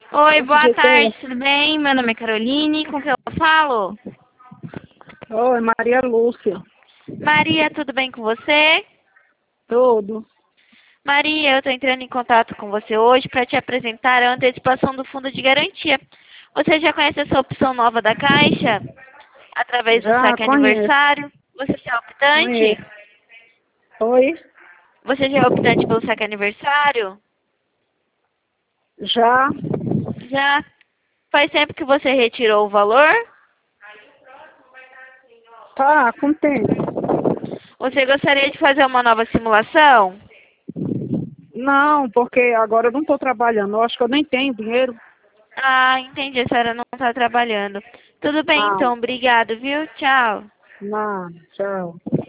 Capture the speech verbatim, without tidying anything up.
Oi, Esse boa G T. tarde, tudo bem? Meu nome é Caroline, com quem eu falo? Oi, Maria Lúcia. Maria, tudo bem com você? Tudo. Maria, eu estou entrando em contato com você hoje para te apresentar a antecipação do fundo de garantia. Você já conhece essa opção nova da Caixa? Através do Já saque conheço. aniversário? Você já é optante? Conheço. Oi? Você já é optante pelo saque aniversário? Já. Já. Faz tempo que você retirou o valor? Tá, com tempo. Você gostaria de fazer uma nova simulação? Não, porque agora eu não estou trabalhando. Eu acho que eu nem tenho dinheiro. Ah, entendi. A senhora não está trabalhando. Tudo bem, Não, então. Obrigado, viu? Tchau. não, tchau.